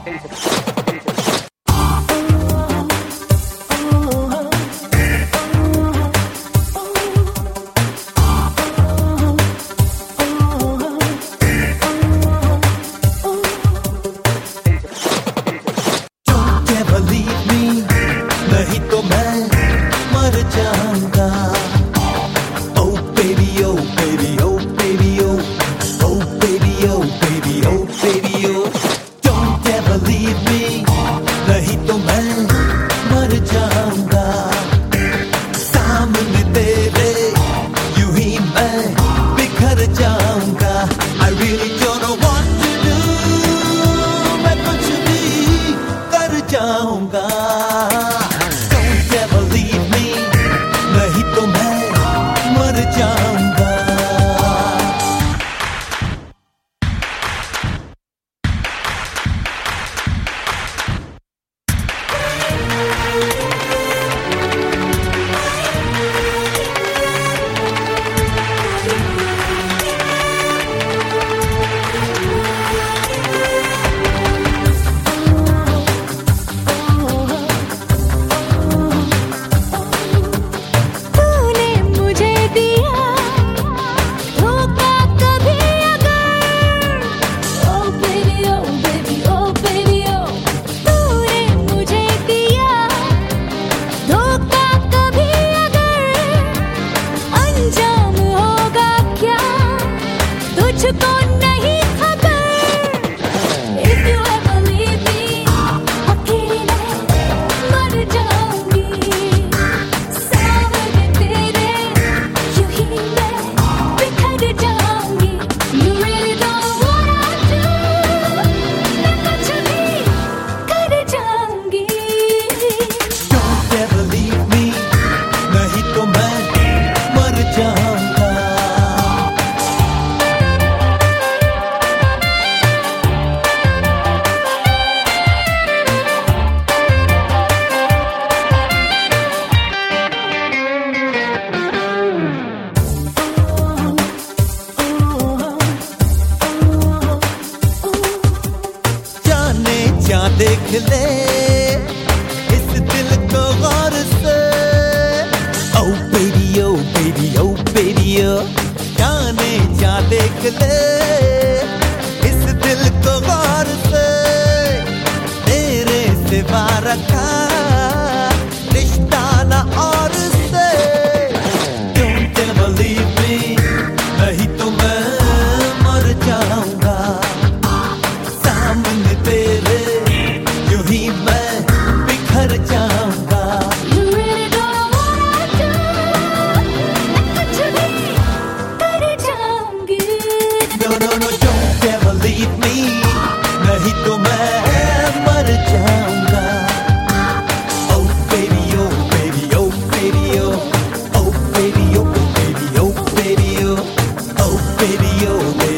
नहीं तो मैं मर जाऊंगा। Oh baby, oh baby, oh baby, oh, oh baby, oh baby, oh baby, oh, don't ever leave me, नहीं तो मैं मर जाऊंगा। सामने तेरे यूं ही मैं बिखर जाऊंगा। I really don't know what to do, मैं कुछ भी कर जाऊंगा। नहीं तो मैं मर जाऊंगा। तुझको नहीं खबर If you ever leave me अकेली मैं मर जाऊंगी। सामने तेरे यूं ही मैं बिखर जाऊंगी। You really don't know what I do, मैं कुछ भी कर जाऊंगी। Don't ever leave me, नहीं तो मैं मर जाऊंगा। क्या देख ले इस दिल को गौर से। Oh baby, oh baby, oh baby, oh, जाने क्या देख ले इस दिल को गौर से। तेरे सिवा रखा रिश्ता ना और से। Don't ever leave me, नहीं तो मैं मर जाऊंगा। सामने तेरे यूं ही मैं बिखर जाऊंगा। You really don't know what I do, मैं कुछ भी कर जाऊंगी। No, no, no, don't ever leave me, नहीं तो मैं मर जाऊंगा। Oh baby, oh baby, oh baby, oh, oh baby, oh baby, oh baby, oh, oh baby, oh baby.